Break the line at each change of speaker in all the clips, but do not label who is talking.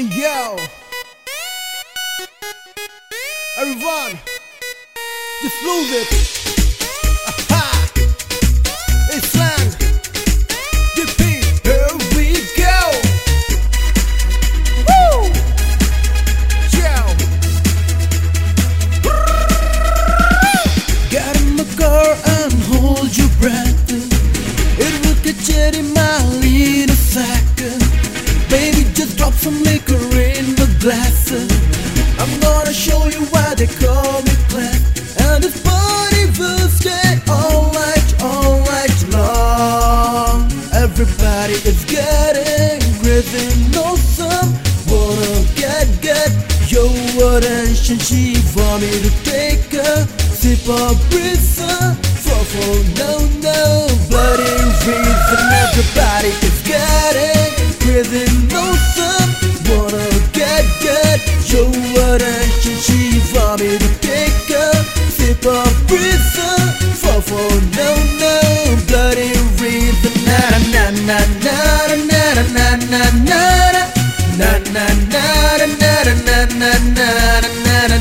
Yo, everyone, just lose it. Aha, it's land. DP, here we go. Woo, yo. Get in the car and hold your breath. It will get you in my little second. Baby, just drop some liquor in the glass. I'm gonna show you why they call me class. And this party will stay all night long. Everybody is getting crazy, know some wanna get your attention. She want me to take a sip of breezer. For no bloody reason. Everybody is getting crazy, know some wanna get your attention. She want me to take a sip of breezer. For no bloody reason. Na na na na na na na na na na na na na na na na na.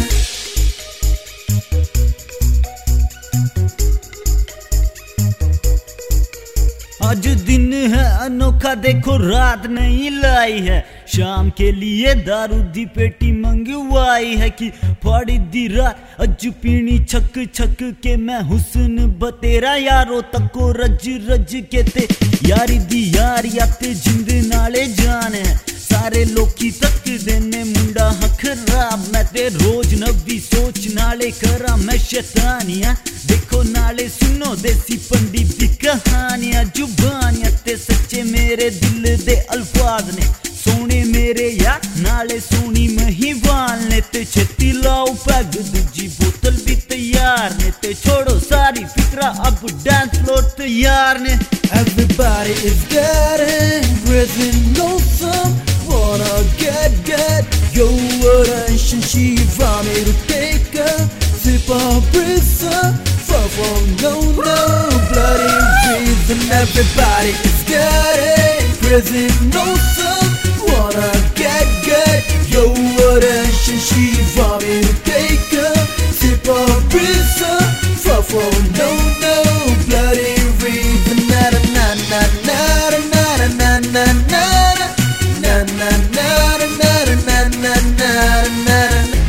आज दिन है अनोखा, देखो रात नहीं लाई है। शाम के लिए दारू दी पेटी मंगवाई है कि फाड़ी दी रात अज पीनी छक के मैं हुस्न बतेरा यारो तको रज के ते यारी दी यार याते जिंद नाले जान है। सारे लोकी तक देने मुंडा खराब, मैं ते रोज नवी सोच नाले करा मैं शैतानिया। देखो नाले सुनो देसी पंडित दी कहानियां, जुबानियां ते सच्चे मेरे दिल दे अल्फाज ने। सोने मेरे यार नाले सोनी महिवाल ने ते छेती लाओ पैग दूजी बोतल भी तैयार ने ते छोड़ो सारी फिक्रा अब डांस फ्लोर तैयार ने।
Everybody is getting crazy, know some wanna get your attention. She want me to take a sip of breezer. For no bloody reason. Everybody is getting crazy, know some wanna get your attention. She want me to take a sip of breezer. For no bloody reason. Na na na na na na na na na na na na na na na.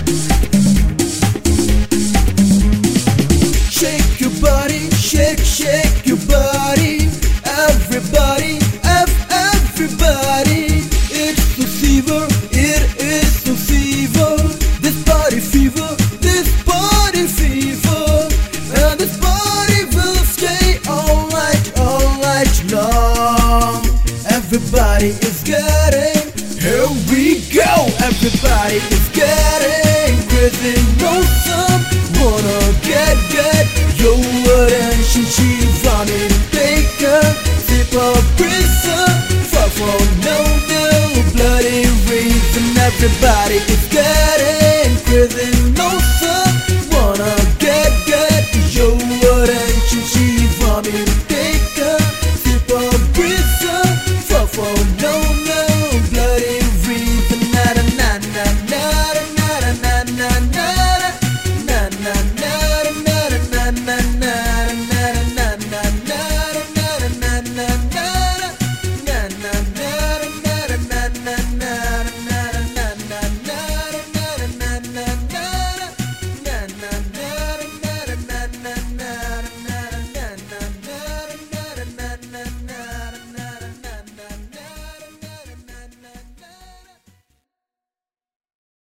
Shake your body, shake your body. Everybody, everybody. It's the fever, it is the fever. This party fever, this party fever. And this party will stay all night long. Everybody is getting, here we go. Everybody is getting crazy, know some wanna get your attention. She want me to take a sip of breezer. For no bloody reason. Everybody is